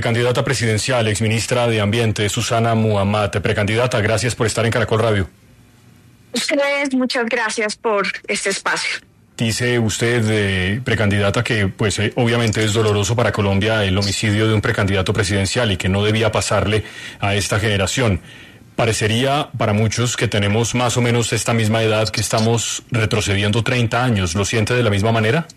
Precandidata presidencial, exministra de Ambiente, Susana Muhammad. Precandidata, gracias por estar en Caracol Radio. Ustedes, muchas gracias por este espacio. Dice usted, precandidata, que pues obviamente es doloroso para Colombia el homicidio de un precandidato presidencial y que no debía pasarle a esta generación. Parecería para muchos que tenemos más o menos esta misma edad, que estamos retrocediendo 30 años. ¿Lo siente de la misma manera?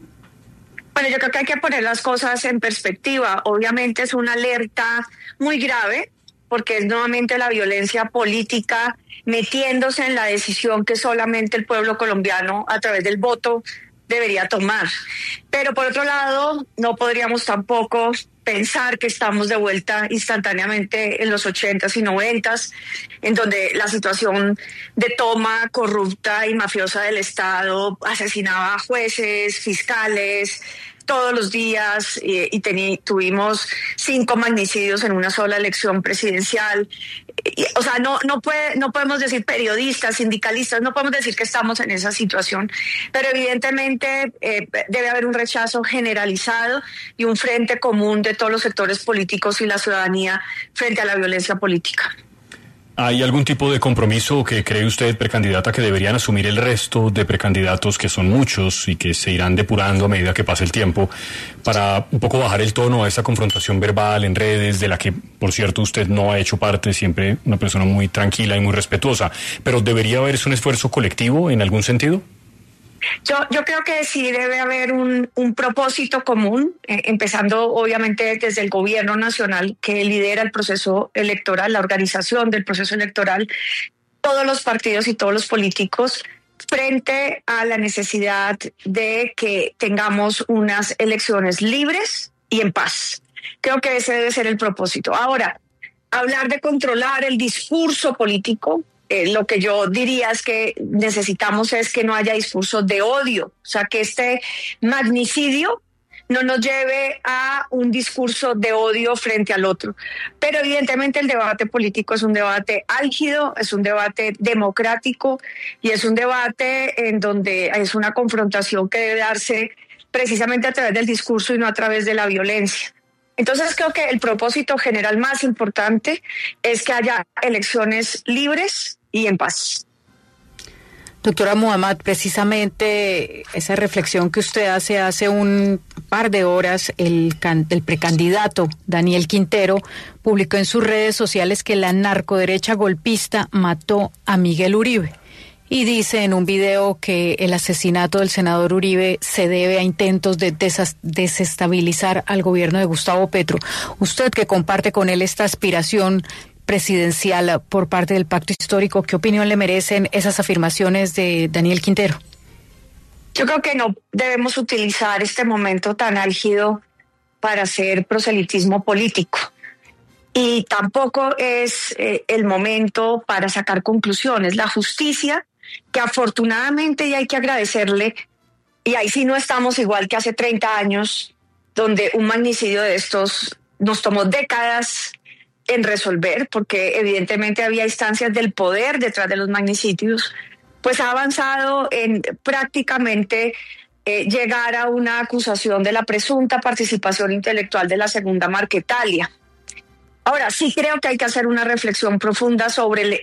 Bueno, yo creo que hay que poner las cosas en perspectiva. Obviamente es una alerta muy grave, porque es nuevamente la violencia política metiéndose en la decisión que solamente el pueblo colombiano, a través del voto, debería tomar. Pero por otro lado, no podríamos tampoco pensar que estamos de vuelta instantáneamente en los 80s y 90s, en donde la situación de toma corrupta y mafiosa del Estado asesinaba a jueces, fiscales, todos los días, tuvimos 5 magnicidios en una sola elección presidencial. O sea, no podemos decir, periodistas, sindicalistas, no podemos decir que estamos en esa situación, pero evidentemente debe haber un rechazo generalizado y un frente común de todos los sectores políticos y la ciudadanía frente a la violencia política. ¿Hay algún tipo de compromiso que cree usted, precandidata, que deberían asumir el resto de precandidatos, que son muchos y que se irán depurando a medida que pase el tiempo, para un poco bajar el tono a esa confrontación verbal en redes, de la que, por cierto, usted no ha hecho parte, siempre una persona muy tranquila y muy respetuosa? ¿Pero debería haberse un esfuerzo colectivo en algún sentido? Yo creo que sí debe haber un propósito común, empezando obviamente desde el gobierno nacional que lidera el proceso electoral, la organización del proceso electoral, todos los partidos y todos los políticos, frente a la necesidad de que tengamos unas elecciones libres y en paz. Creo que ese debe ser el propósito. Ahora, hablar de controlar el discurso político, lo que yo diría es que necesitamos es que no haya discursos de odio, o sea, que este magnicidio no nos lleve a un discurso de odio frente al otro. Pero evidentemente el debate político es un debate álgido, es un debate democrático y es un debate en donde es una confrontación que debe darse precisamente a través del discurso y no a través de la violencia. Entonces creo que el propósito general más importante es que haya elecciones libres y en paz. Doctora Muhammad, precisamente esa reflexión que usted hace un par de horas, el precandidato Daniel Quintero publicó en sus redes sociales que la narcoderecha golpista mató a Miguel Uribe. Y dice en un video que el asesinato del senador Uribe se debe a intentos de desestabilizar al gobierno de Gustavo Petro. Usted, que comparte con él esta aspiración presidencial por parte del Pacto Histórico, ¿qué opinión le merecen esas afirmaciones de Daniel Quintero? Yo creo que no debemos utilizar este momento tan álgido para hacer proselitismo político. Y tampoco es el momento para sacar conclusiones. La justicia, que afortunadamente, y hay que agradecerle, y ahí sí no estamos igual que hace 30 años, donde un magnicidio de estos nos tomó décadas en resolver, porque evidentemente había instancias del poder detrás de los magnicidios, pues ha avanzado en prácticamente llegar a una acusación de la presunta participación intelectual de la segunda Marquetalia. Ahora, sí creo que hay que hacer una reflexión profunda sobre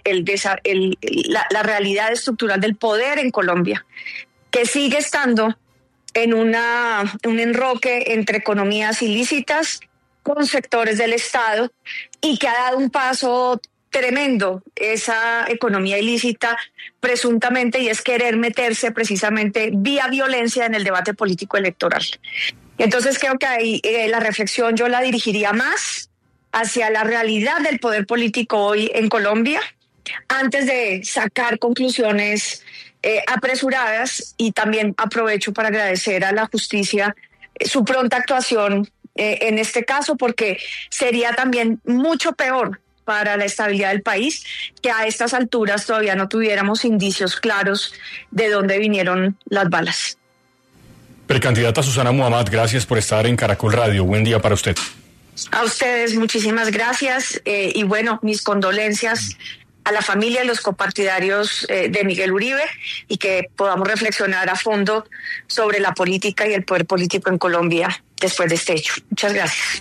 la realidad estructural del poder en Colombia, que sigue estando en un enroque entre economías ilícitas con sectores del Estado y que ha dado un paso tremendo esa economía ilícita presuntamente, y es querer meterse precisamente vía violencia en el debate político electoral. Entonces creo que ahí la reflexión yo la dirigiría más hacia la realidad del poder político hoy en Colombia, antes de sacar conclusiones apresuradas. Y también aprovecho para agradecer a la justicia su pronta actuación en este caso, porque sería también mucho peor para la estabilidad del país que a estas alturas todavía no tuviéramos indicios claros de dónde vinieron las balas. Precandidata Susana Muhammad, gracias por estar en Caracol Radio. Buen día para usted. A ustedes muchísimas gracias, y bueno, mis condolencias a la familia y los copartidarios de Miguel Uribe, y que podamos reflexionar a fondo sobre la política y el poder político en Colombia después de este hecho. Muchas gracias.